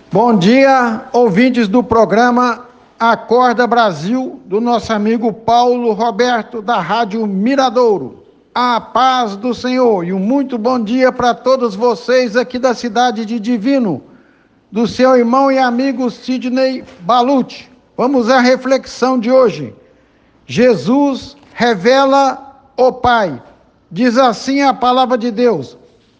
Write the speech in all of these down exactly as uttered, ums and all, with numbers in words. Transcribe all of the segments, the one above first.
Bom dia, ouvintes do programa Acorda Brasil, do nosso amigo Paulo Roberto, da Rádio Miradouro. A paz do Senhor e um muito bom dia para todos vocês aqui da cidade de Divino, do seu irmão e amigo Sidney Balucci. Vamos à reflexão de hoje. Jesus revela o Pai. Diz assim a palavra de Deus: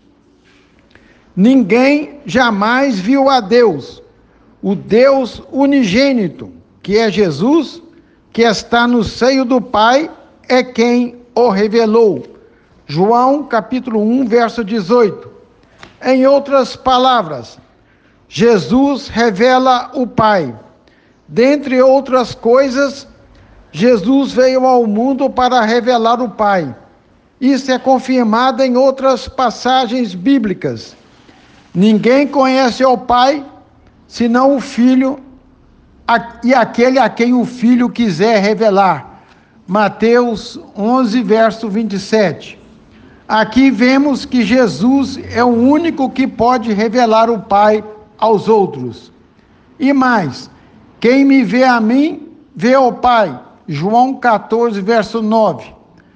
ninguém jamais viu a Deus, o Deus unigênito, que é Jesus, que está no seio do Pai, é quem o revelou. João capítulo um, verso dezoito. Em outras palavras, Jesus revela o Pai. Dentre outras coisas, Jesus veio ao mundo para revelar o Pai. Isso é confirmado em outras passagens bíblicas. Ninguém conhece o Pai, senão o Filho, e aquele a quem o Filho quiser revelar. Mateus onze, verso vinte e sete. Aqui vemos que Jesus é o único que pode revelar o Pai aos outros. E mais, quem me vê a mim, vê o Pai. João catorze, verso nove.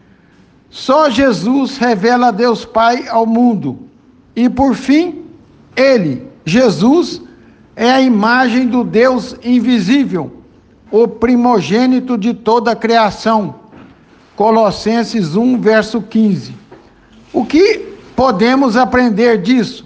Só Jesus revela Deus Pai ao mundo. E por fim, Ele, Jesus, é a imagem do Deus invisível, o primogênito de toda a criação. Colossenses um, verso quinze. O que podemos aprender disso?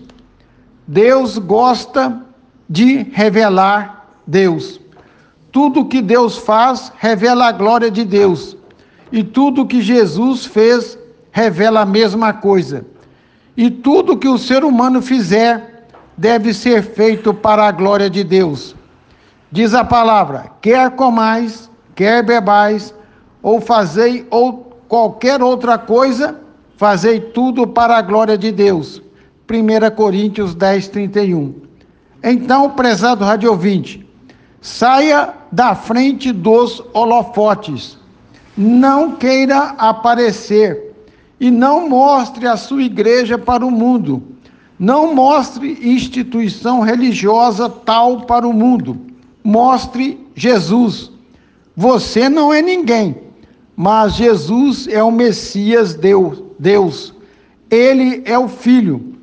Deus gosta de revelar Deus. Tudo que Deus faz revela a glória de Deus. E tudo que Jesus fez revela a mesma coisa. E tudo que o ser humano fizer deve ser feito para a glória de Deus. Diz a palavra: quer comais, quer bebais, ou fazei ou qualquer outra coisa, fazei tudo para a glória de Deus. primeira Coríntios dez, trinta e um. Então, prezado rádio ouvinte, saia da frente dos holofotes. Não queira aparecer e não mostre a sua igreja para o mundo. Não mostre instituição religiosa tal para o mundo. Mostre Jesus. Você não é ninguém, mas Jesus é o Messias Deus. Deus. Ele é o Filho.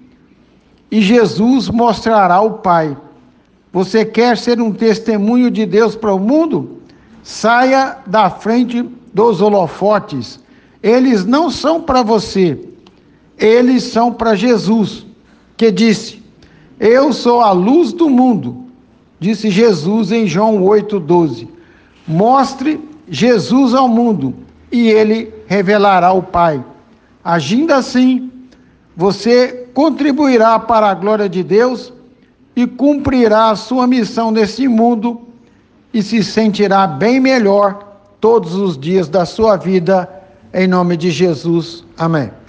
E Jesus mostrará o Pai. Você quer ser um testemunho de Deus para o mundo? Saia da frente dos holofotes. Eles não são para você. Eles são para Jesus, que disse: eu sou a luz do mundo, disse Jesus em João oito, doze. Mostre Jesus ao mundo e ele revelará o Pai. Agindo assim, você contribuirá para a glória de Deus e cumprirá a sua missão nesse mundo e se sentirá bem melhor todos os dias da sua vida, em nome de Jesus. Amém.